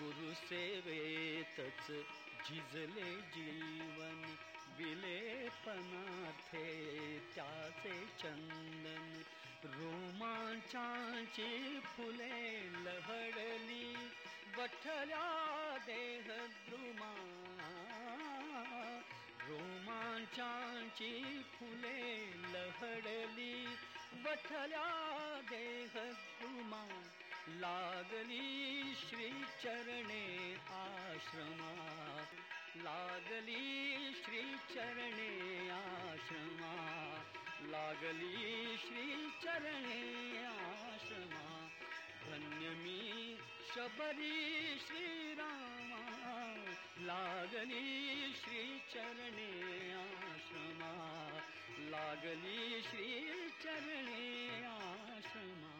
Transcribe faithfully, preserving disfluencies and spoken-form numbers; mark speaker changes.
Speaker 1: गुरुसेवेतच झिजले जीवन, विलेपनार्थे त्याचे चंदन. रोमांचाची फुले लहडली, बठल्या देहद्रुमा. रोमांचाची फुले लहडली, बठल्या देहद्रुमा. लागली श्रीचरणे आश्रमा, लागली श्रीचरणे आश्रमा, लागली श्रीचरणे आश्रमा. धन्य मी शबरी श्रीरामा, लागली श्रीचरणे आश्रमा, लागली श्रीचरणे आश्रमा.